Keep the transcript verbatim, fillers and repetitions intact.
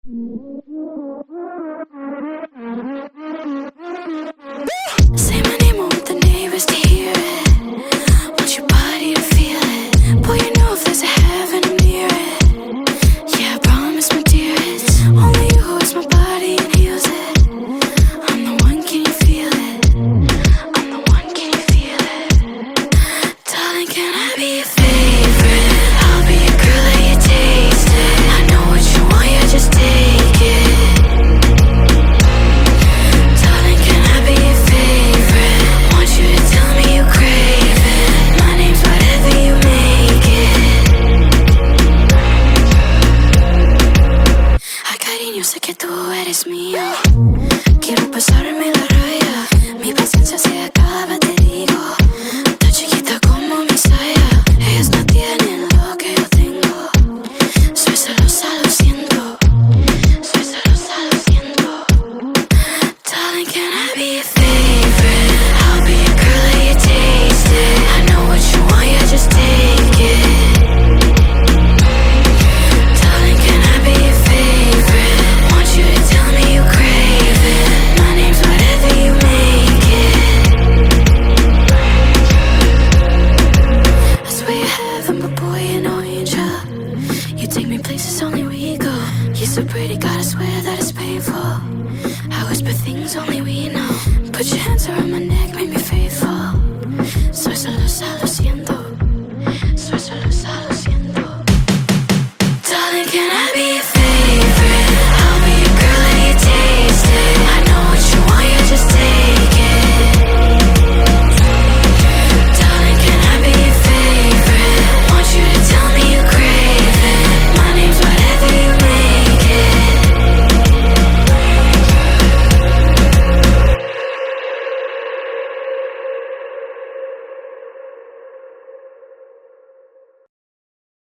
Say my name, I want the neighbors to hear it. Want your body to feel it. Boy, you know if there's a heaven, I'm near it. Yeah, I promise, my dearest. Only you is my body and heals it. I'm the one, can you feel it? I'm the one, can you feel it? Darling, can I be your favorite? I'll be your girl, let you taste it. I know what you want, yeah, just take it. Darling, can I be your favorite? Want you to tell me you crave it. My name's whatever you make it. Hay cariño, sé que tú eres mío. Quiero pasarme la raya. Mi paciencia se acaba, te digo. Tan chiquita como mi saya. Ellos no tienen lo que yo tengo. Soy celosa, lo siento. Soy celosa, lo siento. Darling, can I be your favorite? I'll be your girl, let you taste it. I know what you want, yeah, just take it. Darling, can I be your favorite? Want you to tell me you crave it. My name's whatever you make it. I swear you're heaven, but boy, you're no angel. You take me places only we go. You're so pretty, gotta swear that it's painful. I whisper things only we know. Put your hands around my neck, make me faithful. Soy celosa, lo siento.